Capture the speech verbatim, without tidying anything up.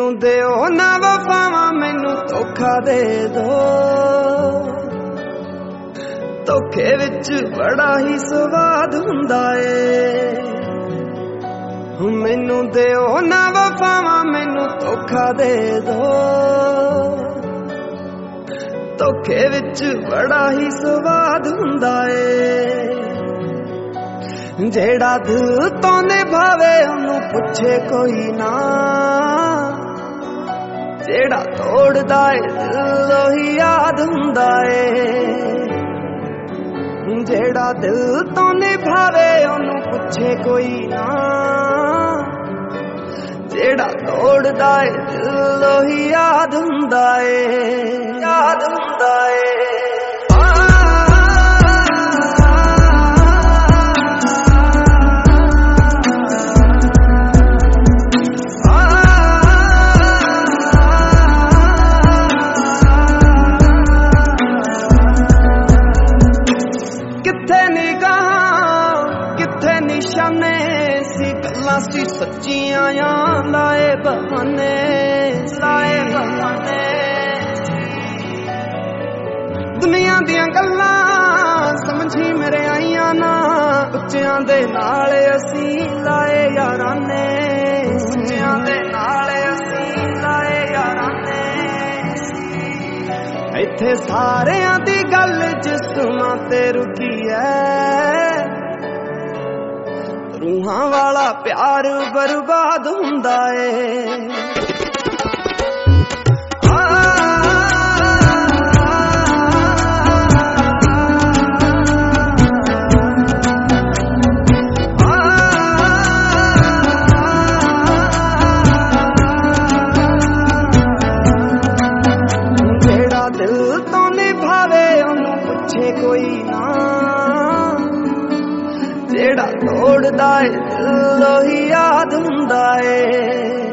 मैनू दिओ ना वफावां मैनू धोखा दे दो। धोखे विच बड़ा ही स्वाद हुंदा ए। मैनू दिओ ना वफावां मैनू धोखा दे दो। धोखे विच बड़ा ही स्वाद हुंदा ए। जेड़ा दिल तो निभावे ओनू पुछे कोई ना। जेड़ा तोड़दा ए दिल ओही याद हुंदा ए। जेड़ा दिल तो निभावे ओनू पुछे कोई ना। जेड़ा तोड़दा ए दिल ओही याद हुंदा ए। याद हुंदा ए। किथे निगाहां किथे निशाने सी गल्लां सी सच्चियां या लाए बहाने लाए बहाने। दुनिया दियां गल्लां समझी मेरे आईयां ना। उच्चियां दे नाल असी लाए याराने। उच्चियां दे नाल असी लाए याराने। इत्थे सारियां दी गल जिस्मां ते रुकी है। रूहां वाला प्यार बर्बाद हुंदा ए। कोई ना जेड़ा तोड़दा ए दिल ओही याद हुंदा ए।